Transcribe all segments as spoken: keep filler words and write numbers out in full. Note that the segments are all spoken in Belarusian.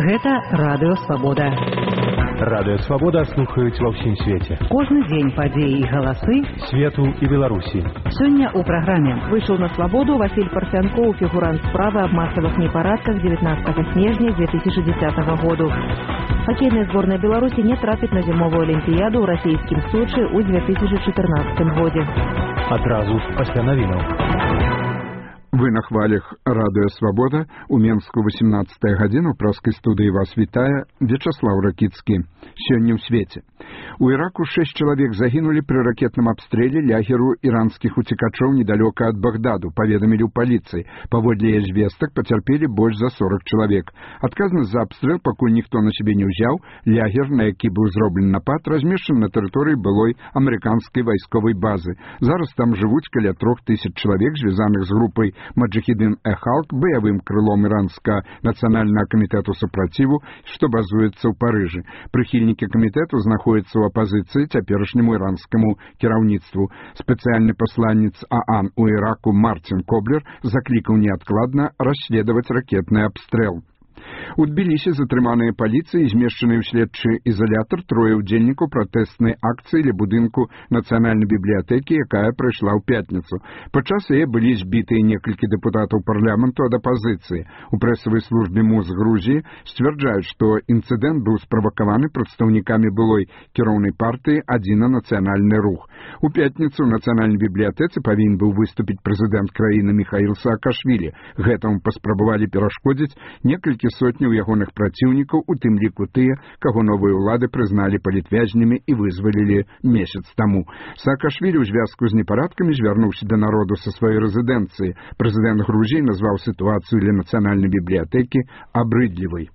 Гэта Радыё Свабода. Радыё Свабода слухаюць ва ўсім свеце. Кожны дзень падзеі і галасы свету і Беларусі. Сёння ў праграме выйшаў на свабоду Васіль Парфянкоў, фігурант справы аб масавых непарадках дзевятнаццатага снежня две тысячи десятого году. Хоккейная сборная Беларуси не трапит на зимовую олимпиаду ў расійскім Сочи ў две тысячи четырнадцатым годзе. Адразу пасля навінаў. Вы на хвалях Радыё Свабода. У Менску восемнадцатая гадзіна. У праскай студыі вас вітае Вячаслаў Ракіцкі. Сёння ў свеце. У Іраку шэсць чалавек загінулі пры ракетным абстрэле лагеру іранскіх уцекачоў недалёка ад Багдаду, паведамілі ў паліцыі. Паводле яе звестак пацярпелі больш за сорок чалавек. Адказнасць за абстрэл пакуль ніхто на сябе не ўзяў. Лагер, на які быў зроблены напад, размешчаны на тэрыторыі былой амерыканскай вайсковай базы. Зараз там жывуць каля трох тысяч чалавек, звязаных з групай Маджахідын-э-Халк, баявым крылом іранскага нацыянальнага камітэту супраціву, што базуецца ў Парыжы. Прыхільнікі камітэту знаходзяцца ў апазіцыі цяперашняму іранскаму кіраўніцтву. Спецыяльны пасланец ААН у Іраку Мартин Коблер заклікаў неадкладна расследаваць ракетны абстрэл. У Тбілісі затрыманыя паліцыяй і змешчаныя ў следчы ізалятар трое ўдзельнікаў пратэснай акцыі ля будынку нацыянальнай бібліятэкі, якая прайшла ў пятніцу. Падчас яе былі збітыя некалькі дэпутатаў парламенту ад апазіцыі. У прэсавай службе МУЗ Грузіі сцвярджаюць, што інцыдэнт быў справакаваны прадстаўнікамі былой кіроўнай партыі «Адзіна нацыянальны рух». У пятніцу ў нацыянальнай бібліятэцы павінен быў выступіць прэзідэнт краіны Міхаіл Саакашвілі. Гэтаму паспрабавалі перашкодзіць некалькі сотняў ягоных праціўнікаў, у тым ліку тыя, каго новыя ўлады прызналі палітвязнямі і вызвалілі месяц таму. Саакашвілі ў звязку з непарадкамі звярнуўся да народу са сваёй рэзідэнцыі. Прэзідэнт Грузіі назваў сітуацыю для нацыянальнай бібліятэкі абрыдлівай.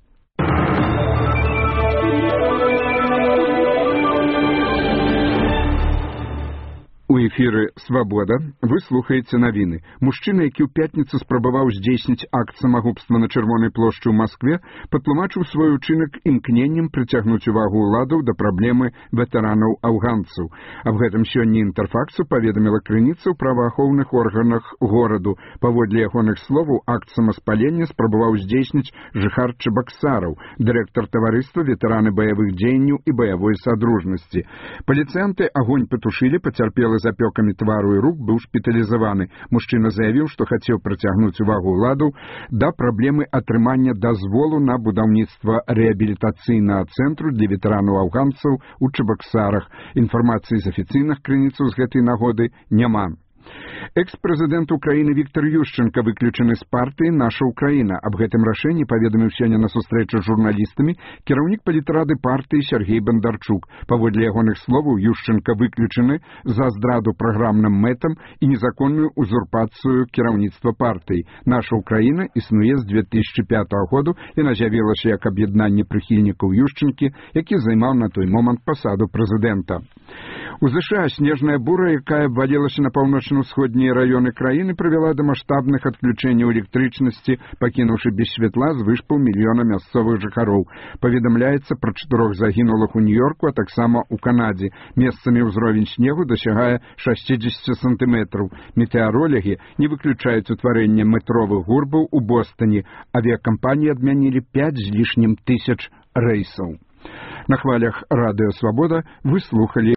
У эфіры «Свабода» вы слухаеце навіны. Мужчына, які ў пятніцу спрабаваў здзейсніць акт самагубства на Чырвонай плошчы ў Маскве, патлумачыў свой учынак імкненнем прыцягнуць увагу ўладаў да праблемы ветэранаў-афганцаў. Аб гэтым сёння «Інтэрфаксу» паведаміла крыніца ў праваахоўных органах гораду. Паводле ягоных словаў, акт самаспалення спрабаваў здзейсніць жыхар Чабаксараў, дырэктар таварыства ветэраны баявых дзеянняў і баявой садружнасці. Паліцыянты агонь патушылі, пацярпелы з апёкамі твару і рук быў шпіталізаваны. Мужчына заявіў, што хацеў прыцягнуць увагу ўладаў да праблемы атрымання дазволу на будаўніцтва рэабілітацыйнага цэнтру для ветэранаў-афганцаў у Чабаксарах. Інфармацыі з афіцыйных крыніцаў з гэтай нагоды няма. Экс-прэзідэнт Украіны Віктор Ющенка выключаны з партыі «Наша Украіна». Аб гэтым рашэнні паведаміў сёння на сустрэчы з журналістамі кіраўнік палітрады партыі Сергей Бандарчук. Паводле ягоных словаў, Ющенка выключаны за здраду праграмным мэтам і незаконную узурпацыю кіраўніцтва партыі. «Наша Украіна» існуе з две тысячи пятого году і з'явілася як аб'яднанне прыхільнікаў Ющенкі, які займаў на той момант пасаду прэзідэнта. У ЗША снежная бура, якая абвалілася на паўночна-ўсходнія раёны краіны, прывяла да маштабных адключэнняў электрычнасці, пакінуўшы без святла звыш паўмільёна мясцовых жыхароў. Паведамляецца пра чатырох загінулых у Нью-Йорку, а таксама ў Канадзе. Месцамі ўзровень снегу дасягае шэсцьдзесят сантыметраў. Метэарологі не выключаюць утварэнне метровых гурбаў у Бостоне. Авіякампаніі адмянілі пяць з лішнім тысяч рэйсаў. На хвалях Радыё Свабода вы слухалі